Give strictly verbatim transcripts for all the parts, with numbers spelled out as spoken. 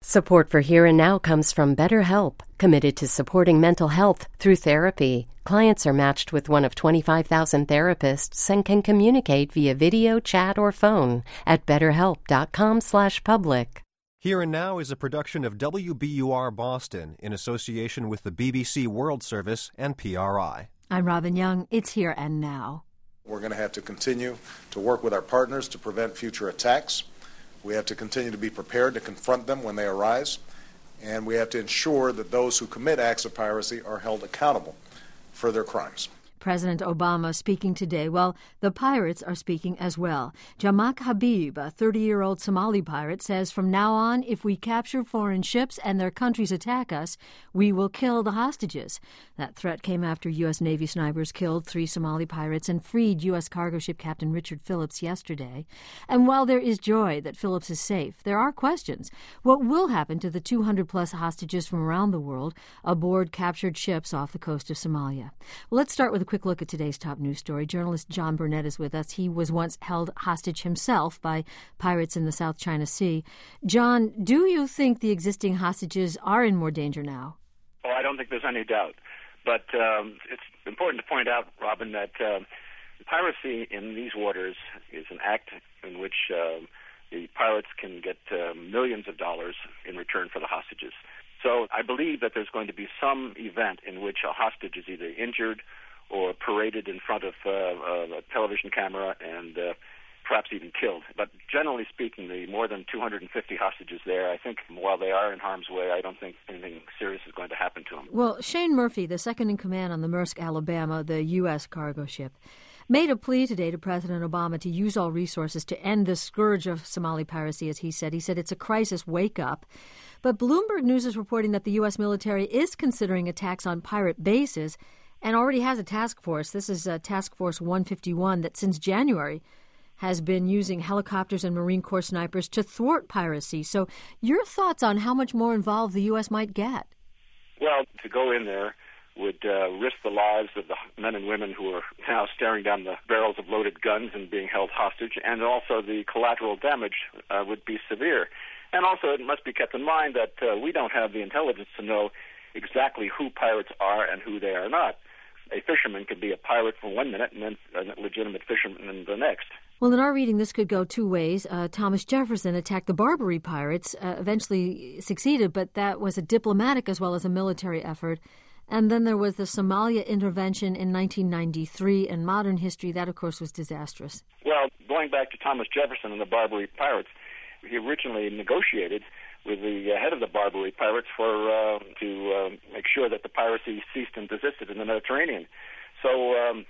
Support for Here and Now comes from BetterHelp, committed to supporting mental health through therapy. Clients are matched with one of twenty-five thousand therapists and can communicate via video, chat, or phone at betterhelp.com slash public. Here and Now is a production of W B U R Boston in association with the B B C World Service and P R I. I'm Robin Young. It's Here and Now. We're going to have to continue to work with our partners to prevent future attacks. We have to continue to be prepared to confront them when they arise, and we have to ensure that those who commit acts of piracy are held accountable for their crimes. President Obama speaking today. Well, the pirates are speaking as well. Jamak Habib, a thirty-year-old Somali pirate, says from now on, if we capture foreign ships and their countries attack us, we will kill the hostages. That threat came after U S. Navy snipers killed three Somali pirates and freed U S cargo ship Captain Richard Phillips yesterday. And while there is joy that Phillips is safe, there are questions. What will happen to the two hundred plus hostages from around the world aboard captured ships off the coast of Somalia? Well, let's start with a quick look at today's top news story. Journalist John Burnett is with us. He was once held hostage himself by pirates in the South China Sea. John, do you think the existing hostages are in more danger now? Oh, I don't think there's any doubt. But um, it's important to point out, Robin, that uh, piracy in these waters is an act in which uh, the pirates can get uh, millions of dollars in return for the hostages. So I believe that there's going to be some event in which a hostage is either injured or paraded in front of uh, a television camera and uh, perhaps even killed. But generally speaking, the more than two hundred fifty hostages there, I think while they are in harm's way, I don't think anything serious is going to happen to them. Well, Shane Murphy, the second in command on the Maersk Alabama, the U S cargo ship, made a plea today to President Obama to use all resources to end the scourge of Somali piracy, as he said. He said it's a crisis wake-up. But Bloomberg News is reporting that the U S military is considering attacks on pirate bases and already has a task force. This is uh, Task Force one fifty-one that since January has been using helicopters and Marine Corps snipers to thwart piracy. So your thoughts on how much more involved the U S might get? Well, to go in there would uh, risk the lives of the men and women who are now staring down the barrels of loaded guns and being held hostage, and also the collateral damage uh, would be severe. And also it must be kept in mind that uh, we don't have the intelligence to know exactly who pirates are and who they are not. A fisherman could be a pirate for one minute and then a legitimate fisherman in the next. Well, in our reading, this could go two ways. Uh, Thomas Jefferson attacked the Barbary pirates, uh, eventually succeeded, but that was a diplomatic as well as a military effort. And then there was the Somalia intervention in nineteen ninety-three. In modern history, that, of course, was disastrous. Well, going back to Thomas Jefferson and the Barbary pirates, he originally negotiated with the uh, head of the Barbary pirates for uh, to uh, make sure that the piracy ceased and desisted in the Mediterranean. So um,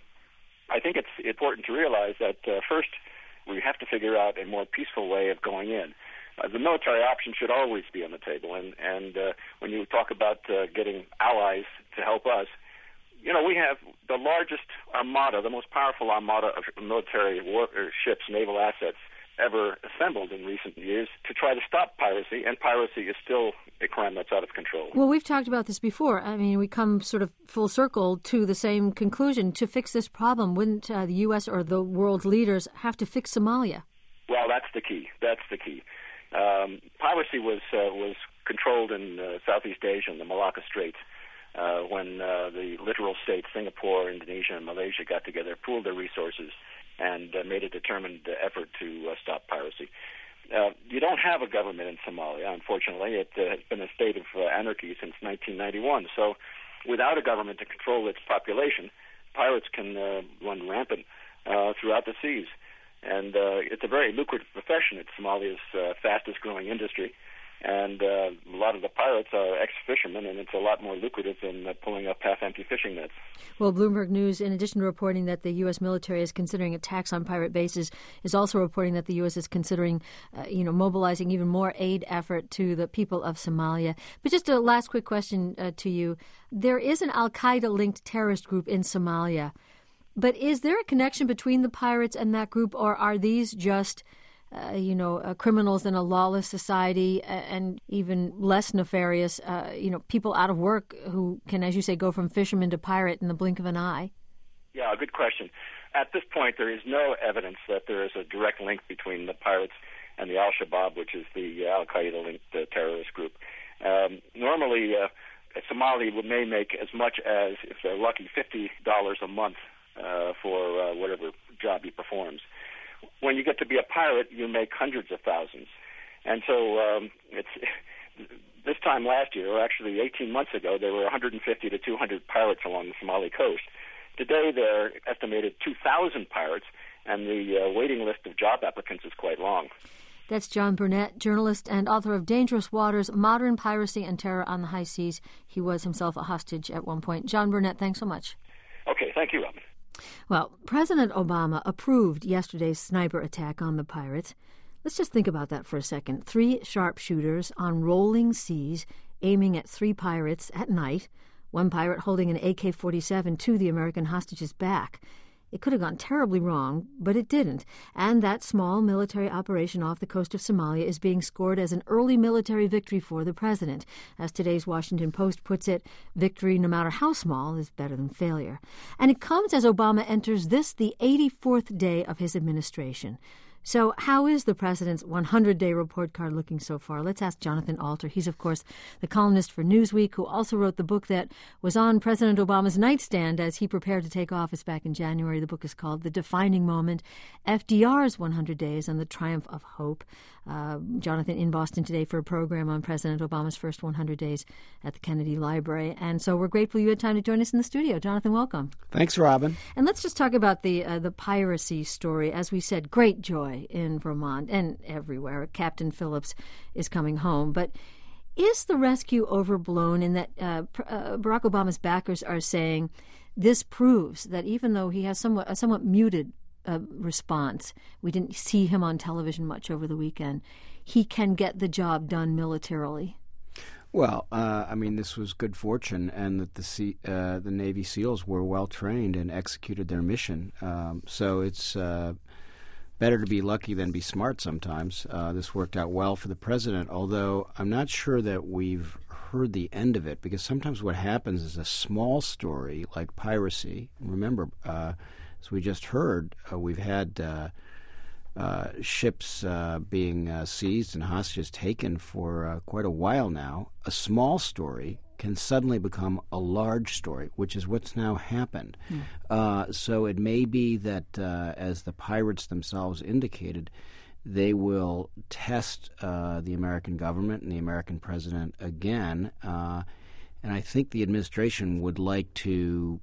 I think it's important to realize that uh, first we have to figure out a more peaceful way of going in. Uh, the military option should always be on the table, and, and uh, when you talk about uh, getting allies to help us, you know, we have the largest armada, the most powerful armada of military war, or ships, naval assets, ever assembled in recent years to try to stop piracy, and piracy is still a crime that's out of control. Well, we've talked about this before. I mean, we come sort of full circle to the same conclusion. To fix this problem, wouldn't uh, the U S or the world's leaders have to fix Somalia? Well, that's the key. That's the key. Um, piracy was uh, was controlled in uh, Southeast Asia, in the Malacca Strait, uh, when uh, the littoral states, Singapore, Indonesia, and Malaysia got together, pooled their resources, and uh, made a determined uh, effort to uh, stop piracy. Uh, you don't have a government in Somalia, unfortunately. It uh, has been a state of uh, anarchy since nineteen ninety-one. So without a government to control its population, pirates can uh, run rampant uh, throughout the seas. And uh, it's a very lucrative profession. It's Somalia's uh, fastest-growing industry. And uh, a lot of the pirates are ex-fishermen, and it's a lot more lucrative than uh, pulling up half-empty fishing nets. Well, Bloomberg News, in addition to reporting that the U S military is considering attacks on pirate bases, is also reporting that the U S is considering, uh, you know, mobilizing even more aid effort to the people of Somalia. But just a last quick question uh, to you. There is an al-Qaeda-linked terrorist group in Somalia. But is there a connection between the pirates and that group, or are these just Uh, you know, uh, criminals in a lawless society, uh, and even less nefarious, uh, you know, people out of work who can, as you say, go from fisherman to pirate in the blink of an eye? Yeah, good question. At this point, there is no evidence that there is a direct link between the pirates and the Al-Shabaab, which is the uh, Al-Qaeda-linked uh, terrorist group. generally, uh, a Somali may make as much as, if they're lucky, fifty dollars a month uh, for uh, whatever job he performs. When you get to be a pirate, you make hundreds of thousands. And so um, it's this time last year, or actually eighteen months ago, there were one hundred fifty to two hundred pirates along the Somali coast. Today, there are estimated two thousand pirates, and the uh, waiting list of job applicants is quite long. That's John Burnett, journalist and author of Dangerous Waters, Modern Piracy and Terror on the High Seas. He was himself a hostage at one point. John Burnett, thanks so much. Okay, thank you, Robin. Well, President Obama approved yesterday's sniper attack on the pirates. Let's just think about that for a second. Three sharpshooters on rolling seas aiming at three pirates at night, one pirate holding an A K forty-seven to the American hostage's back. It could have gone terribly wrong, but it didn't. And that small military operation off the coast of Somalia is being scored as an early military victory for the president. As today's Washington Post puts it, victory, no matter how small, is better than failure. And it comes as Obama enters this, the eighty-fourth day of his administration. So how is the president's hundred-day report card looking so far? Let's ask Jonathan Alter. He's, of course, the columnist for Newsweek, who also wrote the book that was on President Obama's nightstand as he prepared to take office back in January. The book is called The Defining Moment, F D R's one hundred days and the Triumph of Hope. Uh, Jonathan in Boston today for a program on President Obama's first one hundred days at the Kennedy Library. And so we're grateful you had time to join us in the studio. Jonathan, welcome. Thanks, Robin. And let's just talk about the uh, the piracy story. As we said, great joy in Vermont and everywhere. Captain Phillips is coming home. But is the rescue overblown in that uh, uh, Barack Obama's backers are saying this proves that even though he has somewhat a somewhat muted uh, response, we didn't see him on television much over the weekend, he can get the job done militarily? Well, uh, I mean, this was good fortune, and that the sea, uh, the Navy SEALs were well trained and executed their mission. Um, so it's uh, better to be lucky than be smart sometimes. Uh, this worked out well for the president, although I'm not sure that we've heard the end of it, because sometimes what happens is a small story like piracy. Remember, uh, as we just heard, uh, we've had uh, uh, ships uh, being uh, seized and hostages taken for uh, quite a while now. A small story can suddenly become a large story, which is what's now happened. Mm. Uh, so it may be that, uh, as the pirates themselves indicated, they will test uh, the American government and the American president again. Uh, and I think the administration would like to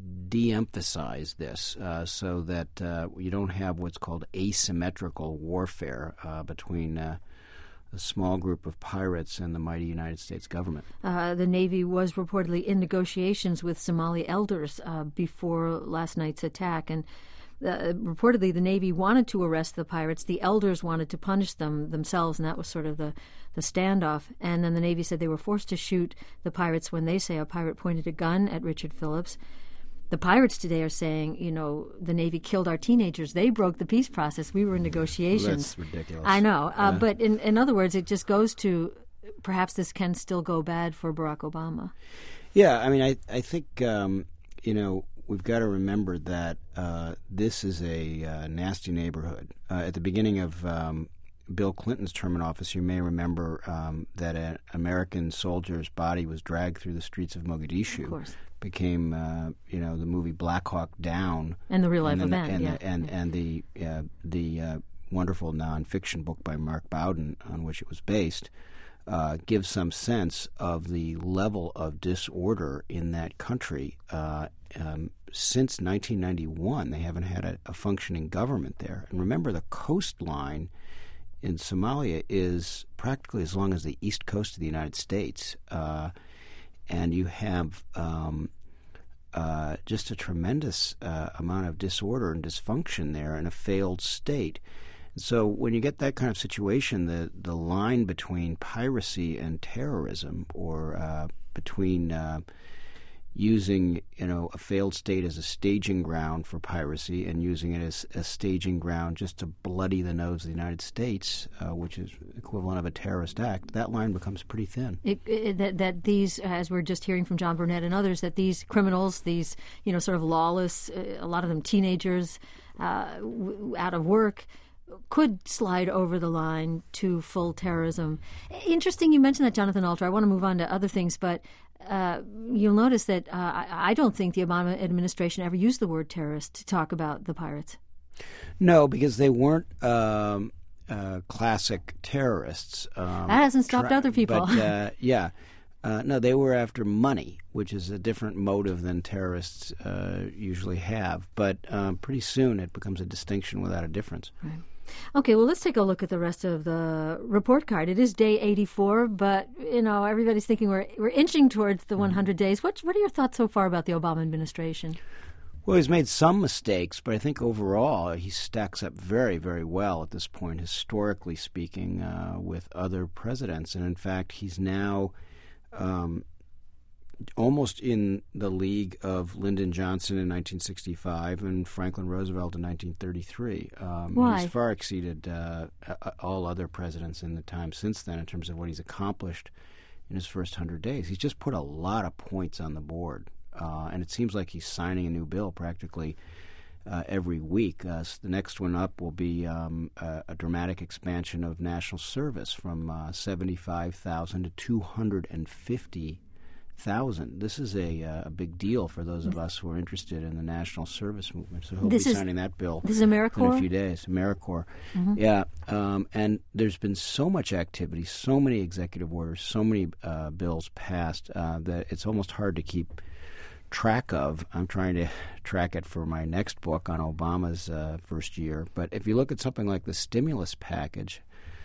de-emphasize this uh, so that uh, you don't have what's called asymmetrical warfare uh, between uh, a small group of pirates and the mighty United States government. Uh, the Navy was reportedly in negotiations with Somali elders uh, before last night's attack, and uh, reportedly the Navy wanted to arrest the pirates. The elders wanted to punish them themselves, and that was sort of the, the standoff. And then the Navy said they were forced to shoot the pirates when they say a pirate pointed a gun at Richard Phillips. The pirates today are saying, you know, the Navy killed our teenagers. They broke the peace process. We were in negotiations. That's ridiculous. I know. Uh, yeah. But in, in other words, it just goes to perhaps this can still go bad for Barack Obama. Yeah, I mean, I, I think, um, you know, we've got to remember that uh, this is a uh, nasty neighborhood. Uh, at the beginning of um, Bill Clinton's term in office, you may remember um, that an American soldier's body was dragged through the streets of Mogadishu. Of course. Became, uh, you know, the movie Black Hawk Down, and the real life and event, and yeah, the, and yeah. and the uh, the uh, wonderful nonfiction book by Mark Bowden on which it was based uh, gives some sense of the level of disorder in that country. Uh, um, since nineteen ninety-one, they haven't had a, a functioning government there. And remember, the coastline in Somalia is practically as long as the east coast of the United States. Uh, And you have um, uh, just a tremendous uh, amount of disorder and dysfunction there in a failed state. So when you get that kind of situation, the, the line between piracy and terrorism, or uh, between uh, using, you know, a failed state as a staging ground for piracy and using it as a staging ground just to bloody the nose of the United States, uh, which is equivalent of a terrorist act, that line becomes pretty thin. It, it, that, that these, as we're just hearing from John Burnett and others, that these criminals, these, you know, sort of lawless, uh, a lot of them teenagers, uh, w- out of work, could slide over the line to full terrorism. Interesting you mentioned that, Jonathan Alter. I want to move on to other things, but uh, you'll notice that uh, I, I don't think the Obama administration ever used the word terrorist to talk about the pirates. No, because they weren't um, uh, classic terrorists. Um, that hasn't stopped tra- other people. But, uh, yeah. Uh, no, they were after money, which is a different motive than terrorists uh, usually have. But um, pretty soon it becomes a distinction without a difference. Right. Okay, well, let's take a look at the rest of the report card. It is day eighty-four, but, you know, everybody's thinking we're we're inching towards the one hundred days. What, what are your thoughts so far about the Obama administration? Well, he's made some mistakes, but I think overall he stacks up very, very well at this point, historically speaking, uh, with other presidents. And, in fact, he's now... Um, almost in the league of Lyndon Johnson in nineteen sixty-five and Franklin Roosevelt in nineteen thirty-three. Um, Why? He's far exceeded uh, all other presidents in the time since then in terms of what he's accomplished in his first hundred days. He's just put a lot of points on the board, uh, and it seems like he's signing a new bill practically uh, every week. Uh, so the next one up will be um, a, a dramatic expansion of national service from uh, seventy-five thousand to two hundred fifty thousand. This is a, uh, a big deal for those of us who are interested in the national service movement. So he'll this be is, signing that bill this is AmeriCorps? in a few days. AmeriCorps. Mm-hmm. Yeah. Um, and there's been so much activity, so many executive orders, so many uh, bills passed uh, that it's almost hard to keep track of. I'm trying to track it for my next book on Obama's uh, first year. But if you look at something like the stimulus package,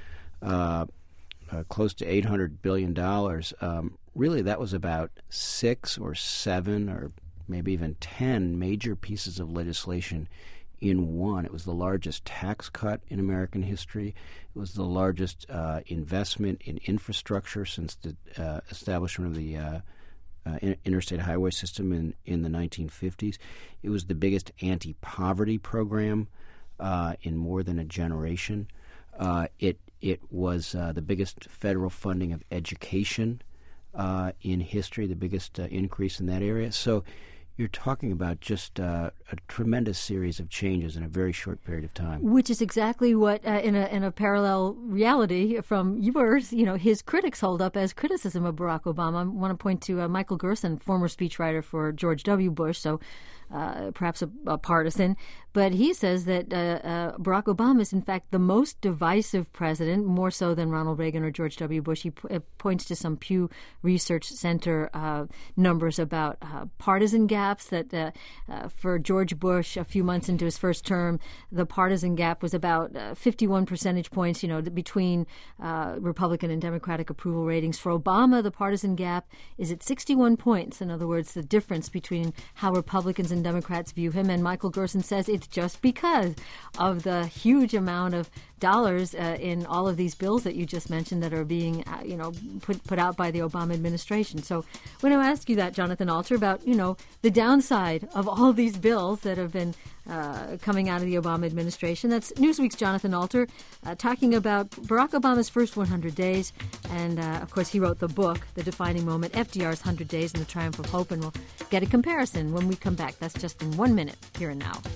uh, uh, close to eight hundred billion dollars, um, really that was about six or seven or maybe even ten major pieces of legislation in one. It was the largest tax cut in American history. It was the largest uh, investment in infrastructure since the uh, establishment of the uh, uh, interstate highway system in, in the nineteen fifties. It was the biggest anti-poverty program uh, in more than a generation. Uh, it it was uh, the biggest federal funding of education uh, in history, the biggest uh, increase in that area. So you're talking about just uh, a tremendous series of changes in a very short period of time. Which is exactly what, uh, in a in a parallel reality from yours, you know, his critics hold up as criticism of Barack Obama. I want to point to uh, Michael Gerson, former speechwriter for George W. Bush, so uh, perhaps a, a partisan. But he says that uh, uh, Barack Obama is, in fact, the most divisive president, more so than Ronald Reagan or George W. Bush. He p- points to some Pew Research Center uh, numbers about uh, partisan gaps, that uh, uh, for George Bush, a few months into his first term, the partisan gap was about uh, fifty-one percentage points, you know, between uh, Republican and Democratic approval ratings. For Obama, the partisan gap is at sixty-one points. In other words, the difference between how Republicans and Democrats view him. And Michael Gerson says it's just because of the huge amount of dollars uh, in all of these bills that you just mentioned that are being, uh, you know, put put out by the Obama administration. So when I ask you that, Jonathan Alter, about, you know, the downside of all these bills that have been uh, coming out of the Obama administration, that's Newsweek's Jonathan Alter uh, talking about Barack Obama's first one hundred days. And, uh, of course, he wrote the book, The Defining Moment, F D R's one hundred days and the Triumph of Hope. And we'll get a comparison when we come back. That's just in one minute, here and now.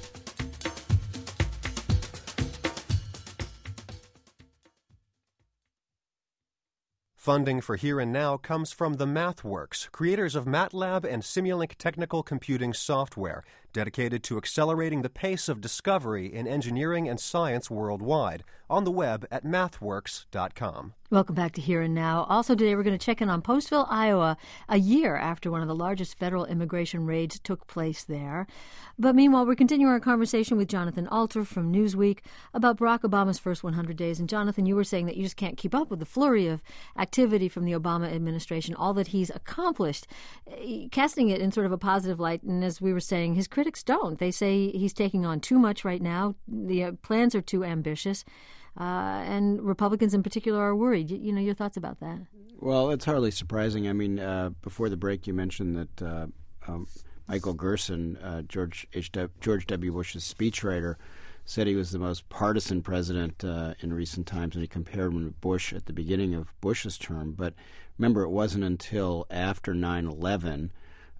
Funding for Here and Now comes from the MathWorks, creators of MATLAB and Simulink technical computing software, dedicated to accelerating the pace of discovery in engineering and science worldwide, on the web at mathworks dot com. Welcome back to Here and Now. Also today we're going to check in on Postville, Iowa, a year after one of the largest federal immigration raids took place there. But meanwhile, we're continuing our conversation with Jonathan Alter from Newsweek about Barack Obama's first one hundred days. And Jonathan, you were saying that you just can't keep up with the flurry of activity from the Obama administration, all that he's accomplished, casting it in sort of a positive light. And as we were saying, his critics don't. They say he's taking on too much right now. The uh, plans are too ambitious. Uh, and Republicans in particular are worried. You, you know, your thoughts about that? Well, it's hardly surprising. I mean, uh, before the break, you mentioned that uh, um, Michael Gerson, uh, George H. W. George W. Bush's speechwriter, said he was the most partisan president uh, in recent times, and he compared him to Bush at the beginning of Bush's term. But remember, it wasn't until after nine eleven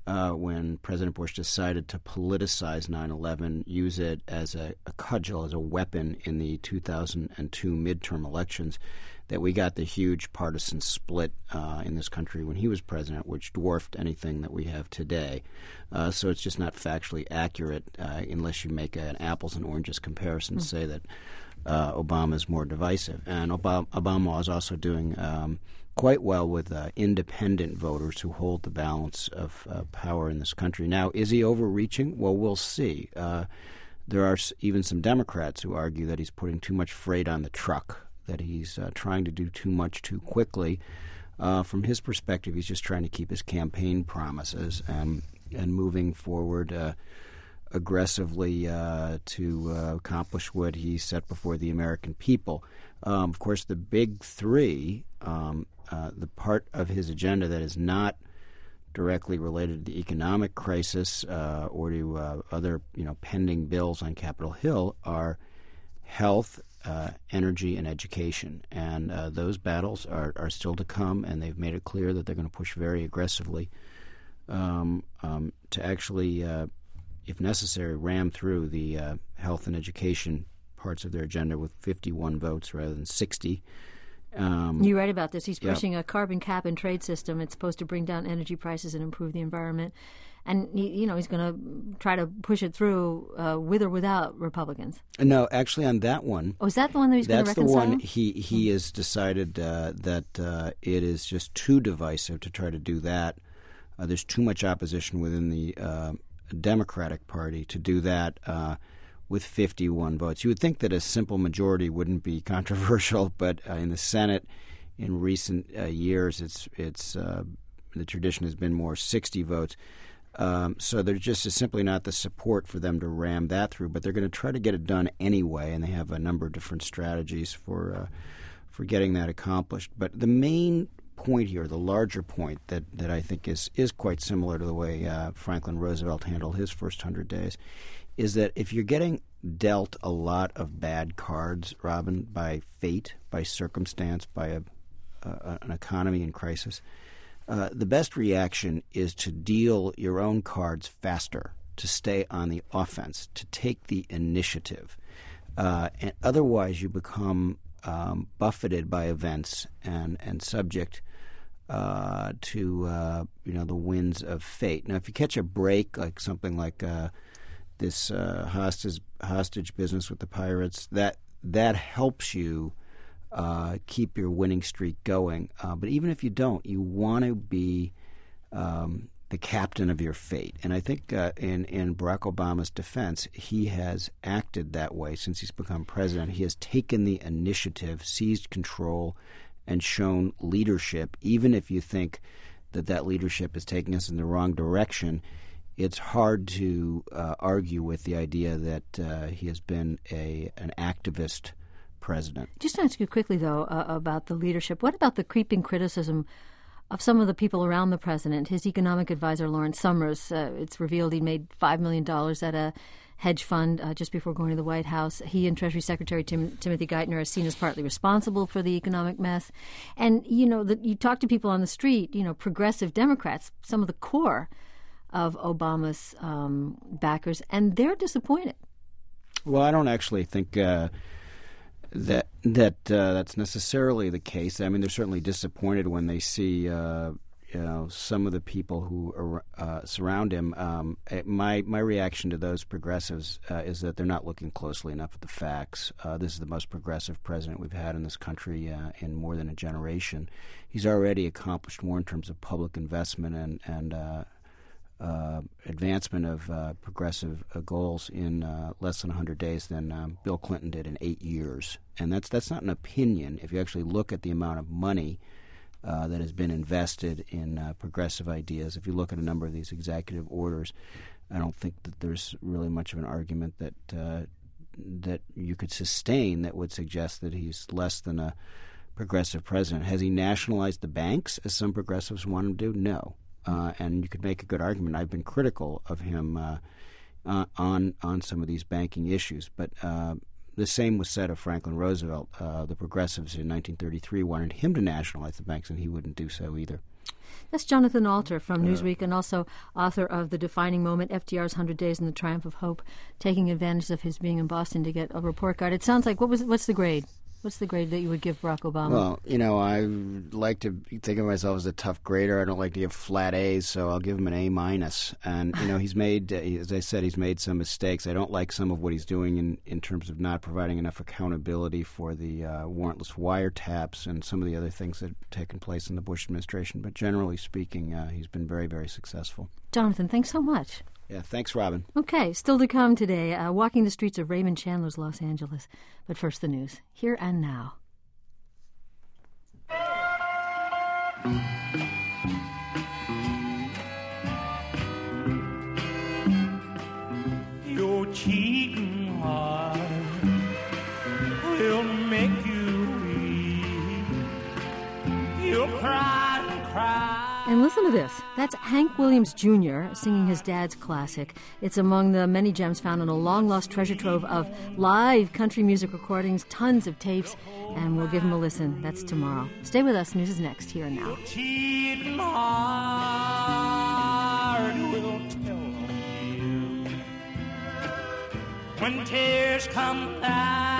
uh, when President Bush decided to politicize nine eleven, use it as a, a cudgel, as a weapon in the two thousand two midterm elections, that we got the huge partisan split uh, in this country when he was president, which dwarfed anything that we have today. Uh, so it's just not factually accurate uh, unless you make an apples and oranges comparison to mm. say that uh, Obama is more divisive. And Obama, Obama is also doing um, quite well with uh, independent voters who hold the balance of uh, power in this country. Now, is he overreaching? Well, we'll see. Uh, there are even some Democrats who argue that he's putting too much freight on the truck, that he's uh, trying to do too much too quickly. Uh, from his perspective, he's just trying to keep his campaign promises and and moving forward uh, aggressively uh, to uh, accomplish what he set before the American people. Um, of course, the big three, um, uh, the part of his agenda that is not directly related to the economic crisis uh, or to uh, other, you know, pending bills on Capitol Hill, are health, uh, energy, and education. And uh, those battles are, are still to come, and they've made it clear that they're going to push very aggressively um, um, to actually, uh, if necessary, ram through the uh, health and education parts of their agenda with fifty-one votes rather than sixty. Um, you write about this. He's yeah. pushing a carbon cap and trade system. It's supposed to bring down energy prices and improve the environment. And, he, you know, he's going to try to push it through uh, with or without Republicans. No, actually on that one. Oh, is that the one that he's going to reconcile? That's the one he, he mm. has decided uh, that uh, it is just too divisive to try to do that. Uh, there's too much opposition within the uh, Democratic Party to do that uh, with fifty-one votes. You would think that a simple majority wouldn't be controversial, but uh, in the Senate in recent uh, years, it's it's uh, the tradition has been more sixty votes. Um, so there just is simply not the support for them to ram that through. But they're going to try to get it done anyway, and they have a number of different strategies for uh, for getting that accomplished. But the main point here, the larger point that, that I think is, is quite similar to the way uh, Franklin Roosevelt handled his first hundred days, is that if you're getting dealt a lot of bad cards, Robin, by fate, by circumstance, by a, uh, an economy in crisis, uh, the best reaction is to deal your own cards faster, to stay on the offense, to take the initiative. Uh, and otherwise you become um, buffeted by events and, and subject uh, to uh, you know the winds of fate. Now, if you catch a break, like something like uh, this uh, hostage hostage business with the pirates, that that helps you uh, keep your winning streak going. Uh, but even if you don't, you want to be um, the captain of your fate. And I think uh, in in Barack Obama's defense, he has acted that way since he's become president. He has taken the initiative, seized control, and shown leadership. Even if you think that that leadership is taking us in the wrong direction, it's hard to uh, argue with the idea that uh, he has been a an activist president. Just to ask you quickly, though, uh, about the leadership. What about the creeping criticism of some of the people around the president? His economic advisor, Lawrence Summers, uh, it's revealed he made five million dollars at a hedge fund uh, just before going to the White House. He and Treasury Secretary Tim, Timothy Geithner are seen as partly responsible for the economic mess. And, you know, the, you talk to people on the street, you know, progressive Democrats, some of the core of Obama's um, backers, and they're disappointed. Well, I don't actually think uh, that that uh, that's necessarily the case. I mean, they're certainly disappointed when they see uh, you know some of the people who are, uh, surround him. Um, my my reaction to those progressives uh, is that they're not looking closely enough at the facts. Uh, this is the most progressive president we've had in this country uh, in more than a generation. He's already accomplished more in terms of public investment and and uh, Uh, advancement of uh, progressive uh, goals in uh, less than one hundred days than um, Bill Clinton did in eight years. And that's that's not an opinion. If you actually look at the amount of money uh, that has been invested in uh, progressive ideas, if you look at a number of these executive orders, I don't think that there's really much of an argument that uh, that you could sustain that would suggest that he's less than a progressive president. Has he nationalized the banks, as some progressives want him to do? No. Uh, and you could make a good argument. I've been critical of him uh, uh, on on some of these banking issues, but uh, the same was said of Franklin Roosevelt. Uh, the progressives in nineteen thirty-three wanted him to nationalize the banks, and he wouldn't do so either. That's Jonathan Alter from Newsweek and also author of The Defining Moment, F D R's one hundred days and the Triumph of Hope, taking advantage of his being in Boston to get a report card. It sounds like, what was what's the grade? What's the grade that you would give Barack Obama? Well, you know, I like to think of myself as a tough grader. I don't like to give flat A's, so I'll give him an A minus. And, you know, he's made, uh, as I said, he's made some mistakes. I don't like some of what he's doing in, in terms of not providing enough accountability for the uh, warrantless wiretaps and some of the other things that have taken place in the Bush administration. But generally speaking, uh, he's been very, very successful. Jonathan, thanks so much. Yeah, thanks, Robin. Okay, still to come today, uh, walking the streets of Raymond Chandler's Los Angeles. But first, the news, here and now. Your cheating heart will make you weep. You'll cry and cry. And listen to this. That's Hank Williams Junior singing his dad's classic. It's among the many gems found in a long-lost treasure trove of live country music recordings, tons of tapes, and we'll give him a listen. That's tomorrow. Stay with us. News is next, here and now. Your cheating heart will tell on you when tears come down.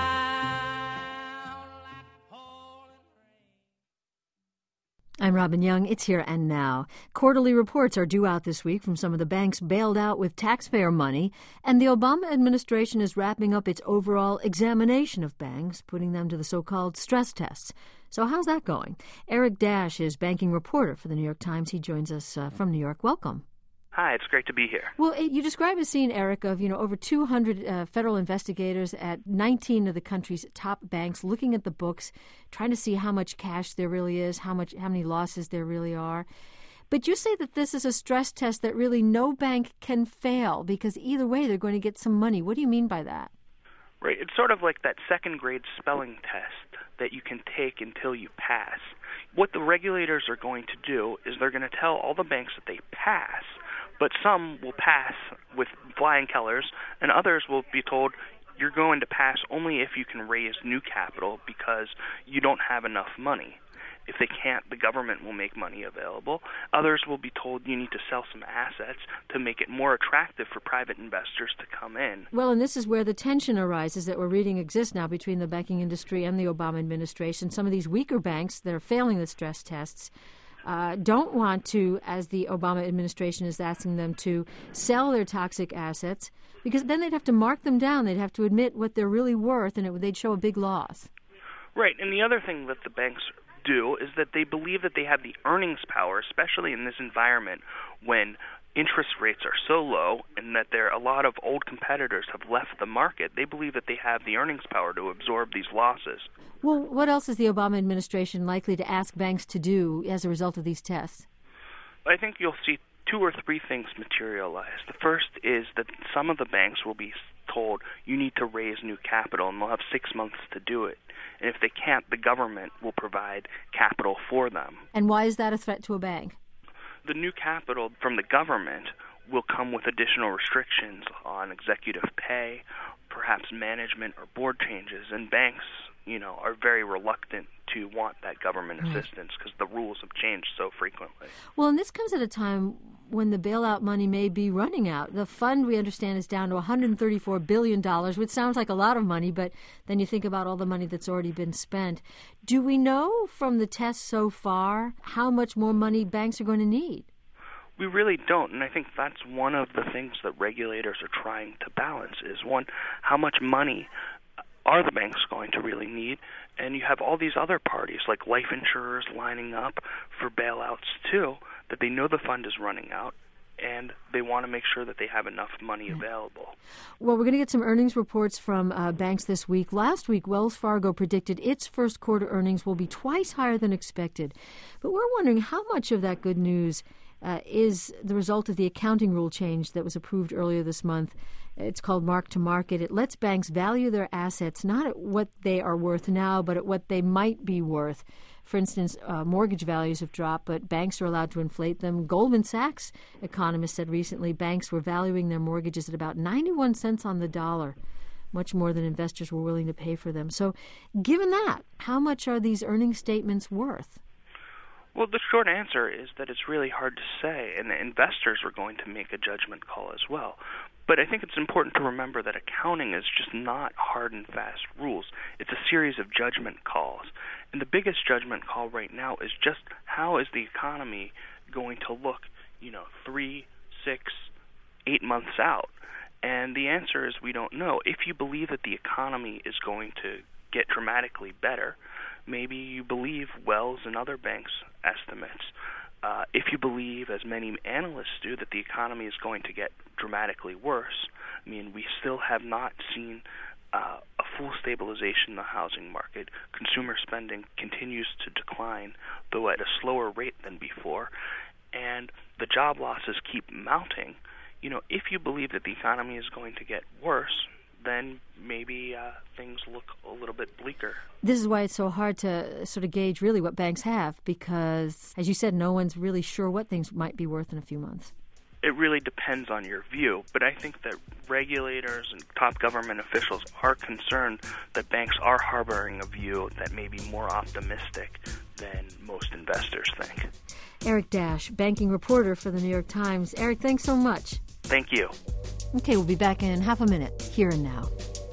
I'm Robin Young. It's here and now. Quarterly reports are due out this week from some of the banks bailed out with taxpayer money, and the Obama administration is wrapping up its overall examination of banks, putting them to the so-called stress tests. So how's that going? Eric Dash is banking reporter for the New York Times. He joins us uh, from New York. Welcome. Hi, it's great to be here. Well, you describe a scene, Eric, of, you know, over two hundred uh, federal investigators at nineteen of the country's top banks looking at the books, trying to see how much cash there really is, how much, how many losses there really are. But you say that this is a stress test that really no bank can fail because either way they're going to get some money. What do you mean by that? Right. It's sort of like that second grade spelling test that you can take until you pass. What the regulators are going to do is they're going to tell all the banks that they pass, but some will pass with flying colors, and others will be told you're going to pass only if you can raise new capital because you don't have enough money. If they can't, the government will make money available. Others will be told you need to sell some assets to make it more attractive for private investors to come in. Well, and this is where the tension arises that we're reading exists now between the banking industry and the Obama administration. Some of these weaker banks that are failing the stress tests Uh, don't want to, as the Obama administration is asking them to, sell their toxic assets, because then they'd have to mark them down. They'd have to admit what they're really worth, and it, they'd show a big loss. Right, and the other thing that the banks do is that they believe that they have the earnings power, especially in this environment when interest rates are so low and that there a lot of old competitors have left the market. They believe that they have the earnings power to absorb these losses. Well, what else is the Obama administration likely to ask banks to do as a result of these tests? I think you'll see two or three things materialize. The first is that some of the banks will be told you need to raise new capital, and they'll have six months to do it. And if they can't, the government will provide capital for them. And why is that a threat to a bank? The new capital from the government will come with additional restrictions on executive pay, perhaps management or board changes, and banks, you know, are very reluctant to want that government right. assistance because the rules have changed so frequently. Well, and this comes at a time when the bailout money may be running out. The fund, we understand, is down to one hundred thirty-four billion dollars, which sounds like a lot of money, but then you think about all the money that's already been spent. Do we know from the tests so far how much more money banks are going to need? We really don't, and I think that's one of the things that regulators are trying to balance is, one, how much money are the banks going to really need? And you have all these other parties, like life insurers, lining up for bailouts, too, that they know the fund is running out, and they want to make sure that they have enough money yeah. available. Well, we're going to get some earnings reports from uh, banks this week. Last week, Wells Fargo predicted its first quarter earnings will be twice higher than expected. But we're wondering how much of that good news uh, is the result of the accounting rule change that was approved earlier this month. It's called mark-to-market. It lets banks value their assets not at what they are worth now, but at what they might be worth. For instance, uh, mortgage values have dropped, but banks are allowed to inflate them. Goldman Sachs economists said recently banks were valuing their mortgages at about ninety-one cents on the dollar, much more than investors were willing to pay for them. So given that, how much are these earnings statements worth? Well, the short answer is that it's really hard to say, and the investors are going to make a judgment call as well. But I think it's important to remember that accounting is just not hard and fast rules. It's a series of judgment calls. And the biggest judgment call right now is just how is the economy going to look, you know, three, six, eight months out? And the answer is we don't know. If you believe that the economy is going to get dramatically better, maybe you believe Wells and other banks' estimates. Uh, if you believe, as many analysts do, that the economy is going to get dramatically worse, I mean, we still have not seen uh, a full stabilization in the housing market. Consumer spending continues to decline, though at a slower rate than before, and the job losses keep mounting. You know, if you believe that the economy is going to get worse, then maybe uh, things look a little bit bleaker. This is why it's so hard to sort of gauge really what banks have, because, as you said, no one's really sure what things might be worth in a few months. It really depends on your view, but I think that regulators and top government officials are concerned that banks are harboring a view that may be more optimistic than most investors think. Eric Dash, banking reporter for the New York Times. Eric, thanks so much. Thank you. Okay, we'll be back in half a minute, here and now.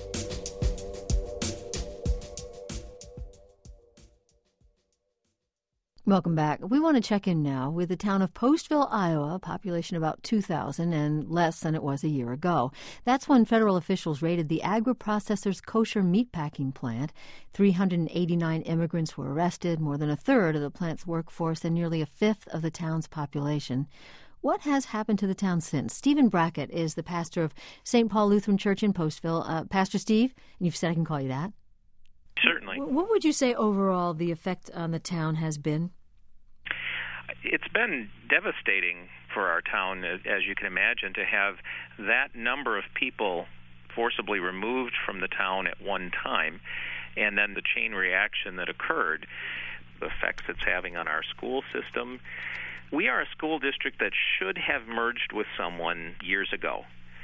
Welcome back. We want to check in now with the town of Postville, Iowa, population about two thousand and less than it was a year ago. That's when federal officials raided the agri-processor's kosher meatpacking plant. three hundred eighty-nine immigrants were arrested, more than a third of the plant's workforce and nearly a fifth of the town's population. What has happened to the town since? Stephen Brackett is the pastor of Saint Paul Lutheran Church in Postville. Uh, Pastor Steve, and you've said I can call you that. Certainly. What would you say overall the effect on the town has been? It's been devastating for our town, as you can imagine, to have that number of people forcibly removed from the town at one time, and then the chain reaction that occurred, the effects it's having on our school system. We are a school district that should have merged with someone years ago.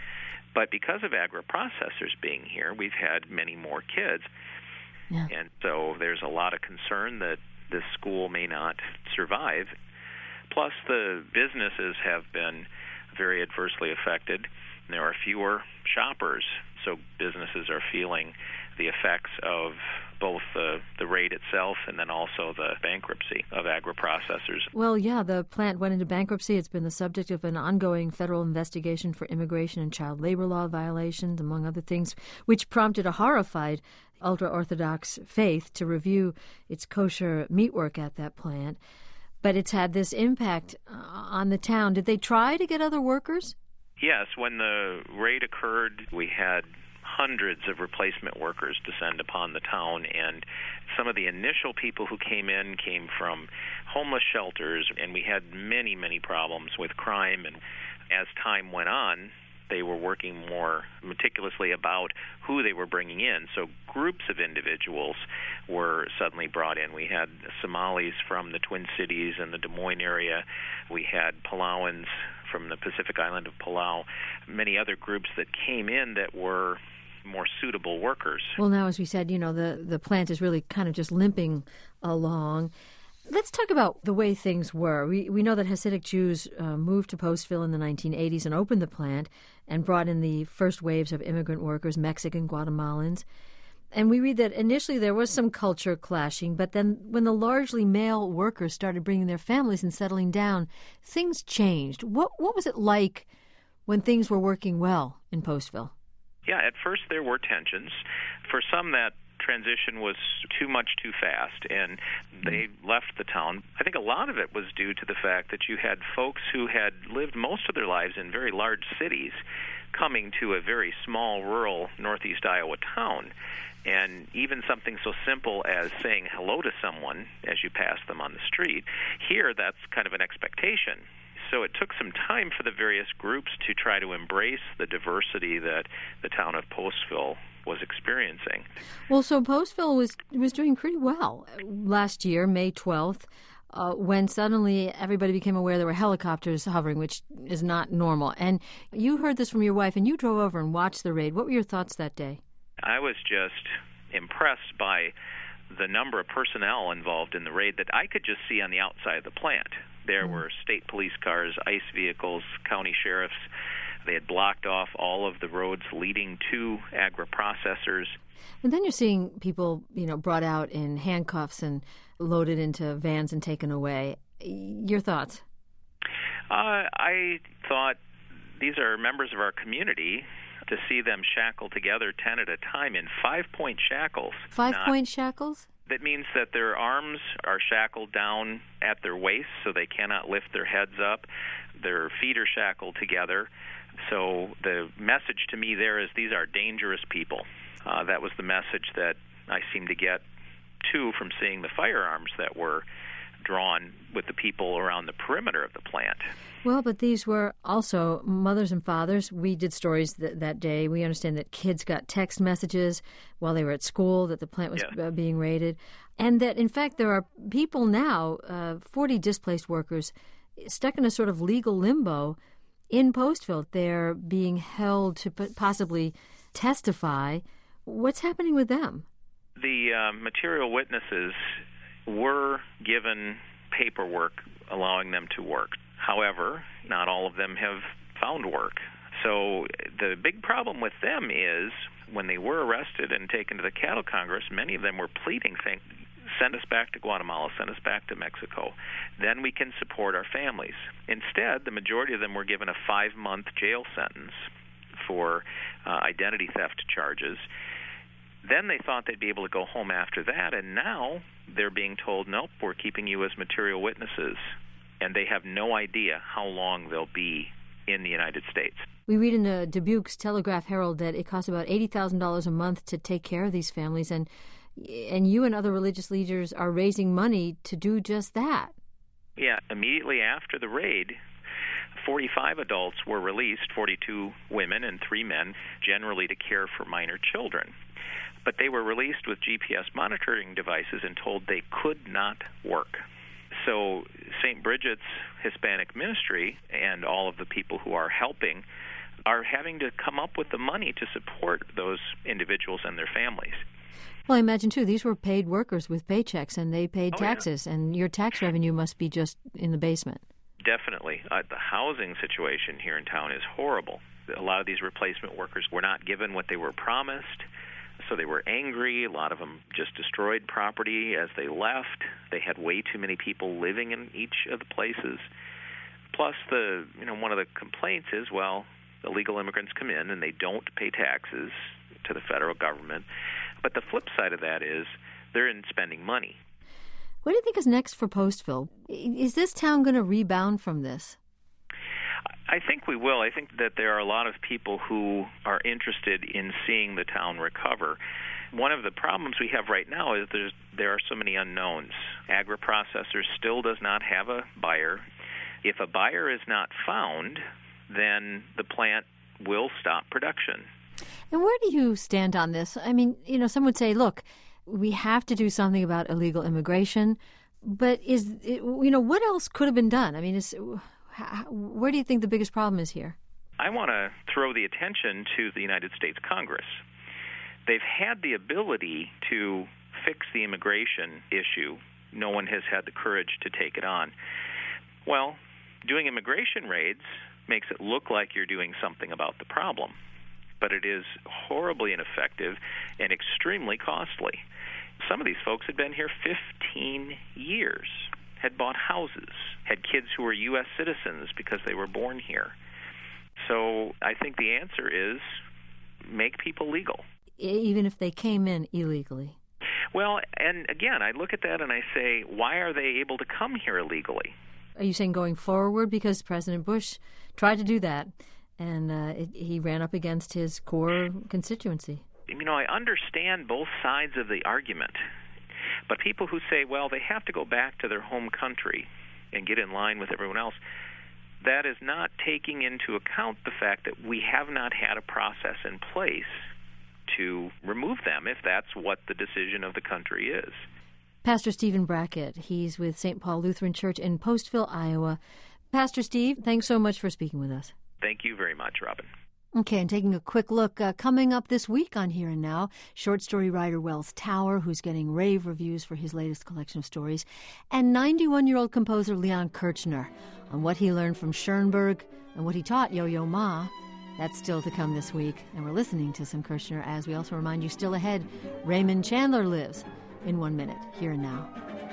But because of agri-processors being here, we've had many more kids. Yeah. And so there's a lot of concern that this school may not survive. Plus, the businesses have been very adversely affected. There are fewer shoppers, so businesses are feeling the effects of both the, the raid itself and then also the bankruptcy of agri-processors. Well, yeah, the plant went into bankruptcy. It's been the subject of an ongoing federal investigation for immigration and child labor law violations, among other things, which prompted a horrified ultra-Orthodox faith to review its kosher meatwork at that plant. But it's had this impact on the town. Did they try to get other workers? Yes, when the raid occurred, we had hundreds of replacement workers descend upon the town, and some of the initial people who came in came from homeless shelters, and we had many, many problems with crime. And as time went on, they were working more meticulously about who they were bringing in. So groups of individuals were suddenly brought in. We had Somalis from the Twin Cities and the Des Moines area. We had Palauans from the Pacific island of Palau, many other groups that came in that were more suitable workers. Well, now, as we said, you know, the, the plant is really kind of just limping along. Let's talk about the way things were. We we know that Hasidic Jews uh, moved to Postville in the nineteen eighties and opened the plant and brought in the first waves of immigrant workers, Mexican, Guatemalans. And we read that initially there was some culture clashing, but then when the largely male workers started bringing their families and settling down, things changed. What what was it like when things were working well in Postville? Yeah, at first there were tensions. For some, that transition was too much too fast, and they left the town. I think a lot of it was due to the fact that you had folks who had lived most of their lives in very large cities coming to a very small, rural northeast Iowa town. And even something so simple as saying hello to someone as you pass them on the street, here that's kind of an expectation. So it took some time for the various groups to try to embrace the diversity that the town of Postville was experiencing. Well, so Postville was was doing pretty well last year, May twelfth, uh, when suddenly everybody became aware there were helicopters hovering, which is not normal. And you heard this from your wife, and you drove over and watched the raid. What were your thoughts that day? I was just impressed by the number of personnel involved in the raid that I could just see on the outside of the plant. There mm. were state police cars, ICE vehicles, county sheriffs. They had blocked off all of the roads leading to agri-processors. And then you're seeing people, you know, brought out in handcuffs and loaded into vans and taken away. Your thoughts? Uh, I thought these are members of our community. To see them shackled together ten at a time in five-point shackles. Five-point shackles? That means that their arms are shackled down at their waists so they cannot lift their heads up. Their feet are shackled together. So the message to me there is these are dangerous people. Uh, that was the message that I seemed to get, too, from seeing the firearms that were drawn with the people around the perimeter of the plant. Well, but these were also mothers and fathers. We did stories that, that day. We understand that kids got text messages while they were at school that the plant was yeah. uh, being raided, and that, in fact, there are people now, uh, forty displaced workers, stuck in a sort of legal limbo in Postville. They're being held to possibly testify. What's happening with them? The uh, material witnesses were given paperwork allowing them to work. However, not all of them have found work. So the big problem with them is when they were arrested and taken to the Cattle Congress, many of them were pleading, saying, send us back to Guatemala, send us back to Mexico. Then we can support our families. Instead, the majority of them were given a five-month jail sentence for uh, identity theft charges. Then they thought they'd be able to go home after that, and now they're being told, nope, we're keeping you as material witnesses. And they have no idea how long they'll be in the United States. We read in the Dubuque's Telegraph-Herald that it costs about eighty thousand dollars a month to take care of these families, and and you and other religious leaders are raising money to do just that. Yeah, immediately after the raid, forty-five adults were released, forty-two women and three men, generally to care for minor children. But they were released with G P S monitoring devices and told they could not work. So Saint Bridget's Hispanic Ministry and all of the people who are helping are having to come up with the money to support those individuals and their families. Well, I imagine, too, these were paid workers with paychecks, and they paid oh, taxes, yeah. and your tax revenue must be just in the basement. Definitely. Uh, the housing situation here in town is horrible. A lot of these replacement workers were not given what they were promised. So they were angry. A lot of them just destroyed property as they left. They had way too many people living in each of the places. Plus, the you know one of the complaints is, well, illegal immigrants come in and they don't pay taxes to the federal government. But the flip side of that is they're in spending money. What do you think is next for Postville? Is this town going to rebound from this? I think we will. I think that there are a lot of people who are interested in seeing the town recover. One of the problems we have right now is there's, there are so many unknowns. Agri-processors still does not have a buyer. If a buyer is not found, then the plant will stop production. And where do you stand on this? I mean, you know, some would say, look, we have to do something about illegal immigration, but is, you know, what else could have been done? I mean, is... How, where do you think the biggest problem is here? I want to throw the attention to the United States Congress. They've had the ability to fix the immigration issue. No one has had the courage to take it on. Well, doing immigration raids makes it look like you're doing something about the problem, but it is horribly ineffective and extremely costly. Some of these folks had been here fifteen years. Had bought houses, had kids who were U S citizens because they were born here. So I think the answer is make people legal. Even if they came in illegally? Well, and again, I look at that and I say, why are they able to come here illegally? Are you saying going forward? Because President Bush tried to do that, and uh, it, he ran up against his core constituency. You know, I understand both sides of the argument. But people who say, well, they have to go back to their home country and get in line with everyone else, that is not taking into account the fact that we have not had a process in place to remove them if that's what the decision of the country is. Pastor Stephen Brackett, he's with Saint Paul Lutheran Church in Postville, Iowa. Pastor Steve, thanks so much for speaking with us. Thank you very much, Robin. Okay, and taking a quick look, uh, coming up this week on Here and Now, short story writer Wells Tower, who's getting rave reviews for his latest collection of stories, and ninety-one-year-old composer Leon Kirchner on what he learned from Schoenberg and what he taught Yo-Yo Ma. That's still to come this week, and we're listening to some Kirchner as we also remind you still ahead, Raymond Chandler lives in one minute, Here and Now.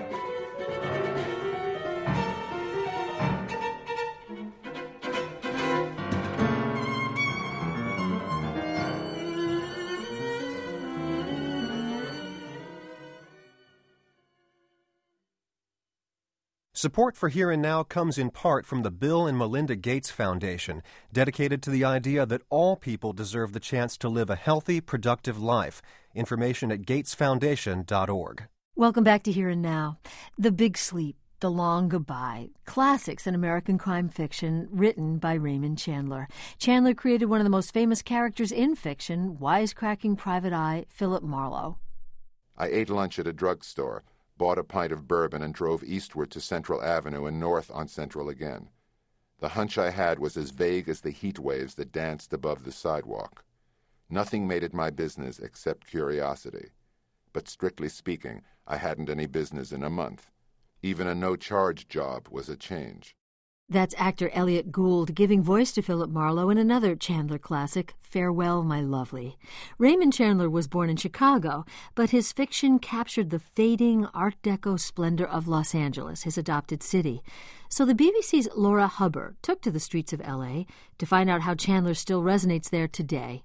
Support for Here and Now comes in part from the Bill and Melinda Gates Foundation, dedicated to the idea that all people deserve the chance to live a healthy, productive life. Information at gates foundation dot org. Welcome back to Here and Now. The Big Sleep, The Long Goodbye, classics in American crime fiction written by Raymond Chandler. Chandler created one of the most famous characters in fiction, wisecracking private eye Philip Marlowe. I ate lunch at a drugstore, bought a pint of bourbon, and drove eastward to Central Avenue and north on Central again. The hunch I had was as vague as the heat waves that danced above the sidewalk. Nothing made it my business except curiosity. But strictly speaking, I hadn't any business in a month. Even a no-charge job was a change. That's actor Elliot Gould giving voice to Philip Marlowe in another Chandler classic, Farewell, My Lovely. Raymond Chandler was born in Chicago, but his fiction captured the fading Art Deco splendor of Los Angeles, his adopted city. So the B B C's Laura Hubbard took to the streets of L A to find out how Chandler still resonates there today.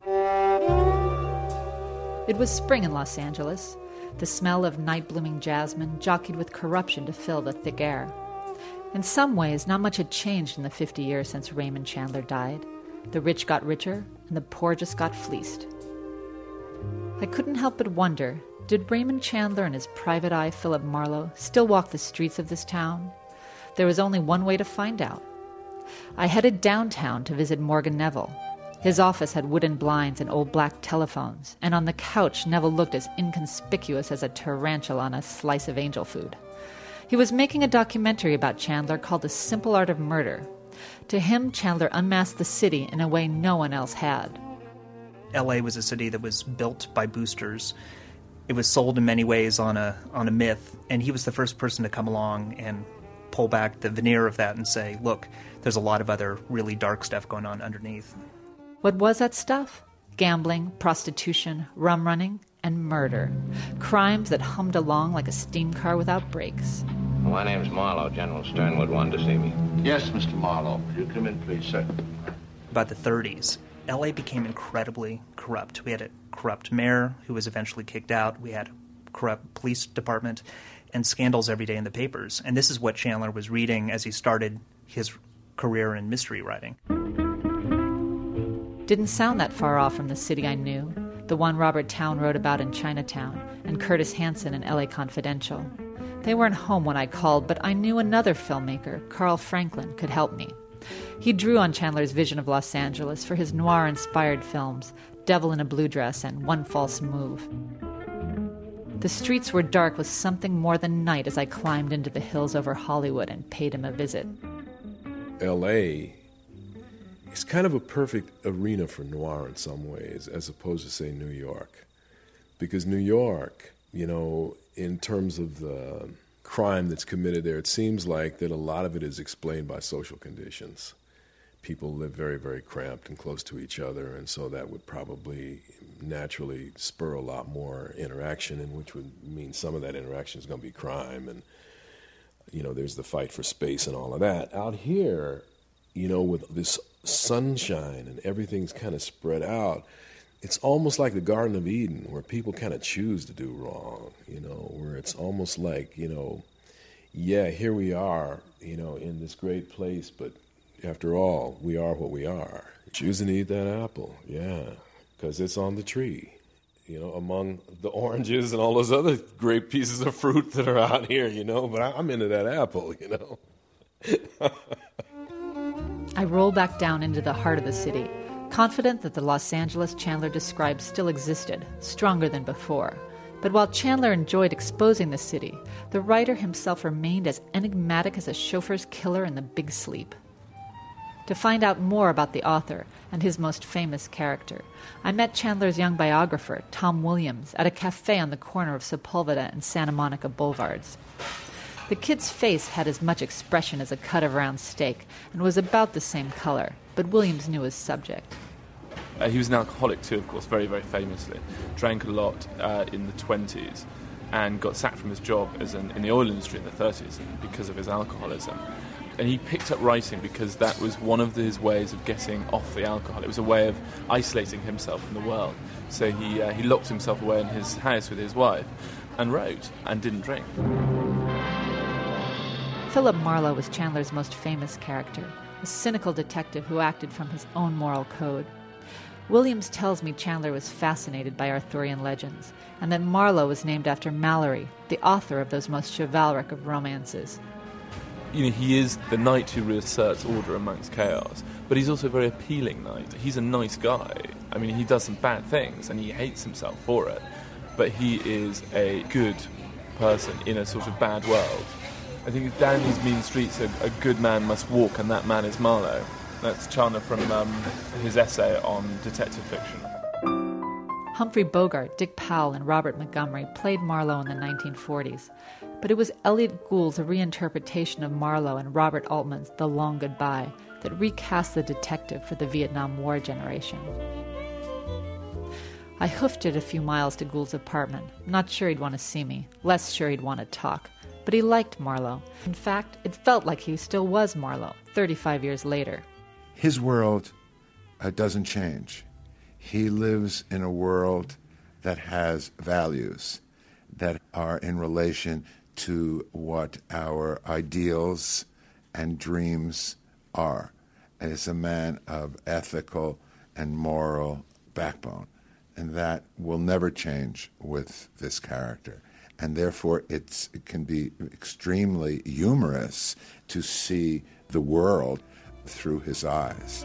It was spring in Los Angeles. The smell of night-blooming jasmine jockeyed with corruption to fill the thick air. In some ways, not much had changed in the fifty years since Raymond Chandler died. The rich got richer, and the poor just got fleeced. I couldn't help but wonder, did Raymond Chandler and his private eye Philip Marlowe still walk the streets of this town? There was only one way to find out. I headed downtown to visit Morgan Neville. His office had wooden blinds and old black telephones, and on the couch Neville looked as inconspicuous as a tarantula on a slice of angel food. He was making a documentary about Chandler called The Simple Art of Murder. To him, Chandler unmasked the city in a way no one else had. L A was a city that was built by boosters. It was sold in many ways on a on a myth, and he was the first person to come along and pull back the veneer of that and say, look, there's a lot of other really dark stuff going on underneath. What was that stuff? Gambling, prostitution, rum running, and murder. Crimes that hummed along like a steam car without brakes. My name's Marlowe. General Sternwood wanted to see me. Yes, Mister Marlowe. You come in, please, sir. About the thirties, L A became incredibly corrupt. We had a corrupt mayor who was eventually kicked out. We had a corrupt police department and scandals every day in the papers. And this is what Chandler was reading as he started his career in mystery writing. Didn't sound that far off from the city I knew, the one Robert Towne wrote about in Chinatown, and Curtis Hanson in L A Confidential. They weren't home when I called, but I knew another filmmaker, Carl Franklin, could help me. He drew on Chandler's vision of Los Angeles for his noir-inspired films, Devil in a Blue Dress and One False Move. The streets were dark with something more than night as I climbed into the hills over Hollywood and paid him a visit. L A is kind of a perfect arena for noir in some ways, as opposed to, say, New York. Because New York, you know, in terms of the crime that's committed there, it seems like that a lot of it is explained by social conditions. People live very, very cramped and close to each other, and so that would probably naturally spur a lot more interaction, and which would mean some of that interaction is going to be crime, and, you know, there's the fight for space and all of that. Out here, you know, with this sunshine and everything's kind of spread out, it's almost like the Garden of Eden, where people kind of choose to do wrong, you know, where it's almost like, you know, yeah, here we are, you know, in this great place, but after all, we are what we are. Choosing to eat that apple, yeah, because it's on the tree, you know, among the oranges and all those other great pieces of fruit that are out here, you know, but I'm into that apple, you know. I rolled back down into the heart of the city, confident that the Los Angeles Chandler described still existed, stronger than before. But while Chandler enjoyed exposing the city, the writer himself remained as enigmatic as a chauffeur's killer in The Big Sleep. To find out more about the author, and his most famous character. I met Chandler's young biographer, Tom Williams, at a cafe on the corner of Sepulveda and Santa Monica boulevards. The kid's face had as much expression as a cut of round steak and was about the same color, but Williams knew his subject. Uh, he was an alcoholic too, of course, very, very famously. Drank a lot uh, in the twenties and got sacked from his job as an, in the oil industry in the thirties because of his alcoholism. And he picked up writing because that was one of his ways of getting off the alcohol. It was a way of isolating himself from the world. So he, uh, he locked himself away in his house with his wife and wrote and didn't drink. Philip Marlowe was Chandler's most famous character, a cynical detective who acted from his own moral code. Williams tells me Chandler was fascinated by Arthurian legends, and that Marlowe was named after Malory, the author of those most chivalric of romances. You know, he is the knight who reasserts order amongst chaos, but he's also a very appealing knight. He's a nice guy. I mean, he does some bad things, and he hates himself for it, but he is a good person in a sort of bad world. I think down these mean streets, a, a good man must walk, and that man is Marlowe. That's Chandler from um, his essay on detective fiction. Humphrey Bogart, Dick Powell, and Robert Montgomery played Marlowe in the nineteen forties, but it was Elliot Gould's reinterpretation of Marlowe and Robert Altman's The Long Goodbye that recast the detective for the Vietnam War generation. I hoofed it a few miles to Gould's apartment, not sure he'd want to see me, less sure he'd want to talk. But he liked Marlowe. In fact, it felt like he still was Marlowe, thirty-five years later. His world uh, doesn't change. He lives in a world that has values that are in relation to what our ideals and dreams are. And it's a man of ethical and moral backbone. And that will never change with this character. And therefore, it's, it can be extremely humorous to see the world through his eyes.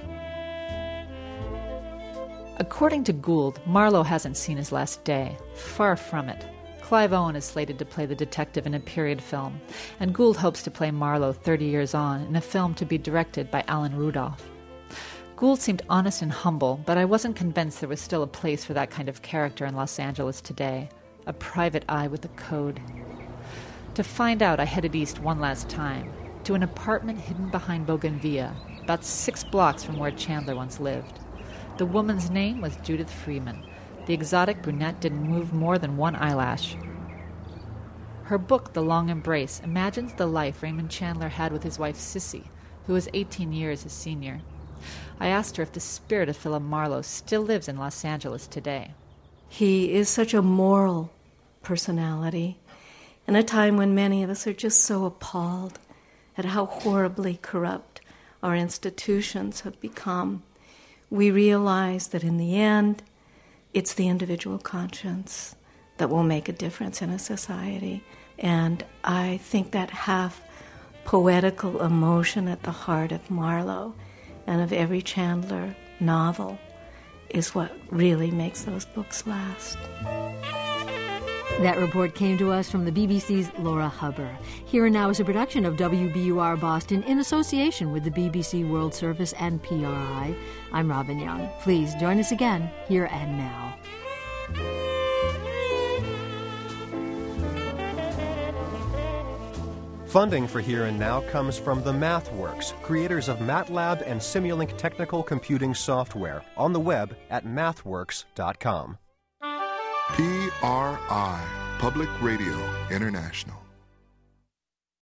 According to Gould, Marlowe hasn't seen his last day. Far from it. Clive Owen is slated to play the detective in a period film, and Gould hopes to play Marlowe thirty years on in a film to be directed by Alan Rudolph. Gould seemed honest and humble, but I wasn't convinced there was still a place for that kind of character in Los Angeles today. A private eye with a code. To find out, I headed east one last time, to an apartment hidden behind Bougainvillea, about six blocks from where Chandler once lived. The woman's name was Judith Freeman. The exotic brunette didn't move more than one eyelash. Her book, The Long Embrace, imagines the life Raymond Chandler had with his wife Cissy, who was eighteen years his senior. I asked her if the spirit of Philip Marlowe still lives in Los Angeles today. He is such a moral personality in a time when many of us are just so appalled at how horribly corrupt our institutions have become. We realize that in the end, it's the individual conscience that will make a difference in a society. And I think that half poetical emotion at the heart of Marlowe and of every Chandler novel is what really makes those books last. That report came to us from the B B C's Laura Hubbard. Here and Now is a production of W B U R Boston in association with the B B C World Service and P R I. I'm Robin Young. Please join us again, Here and Now. Funding for Here and Now comes from the MathWorks, creators of MATLAB and Simulink technical computing software, on the web at mathworks dot com. P R I, Public Radio International.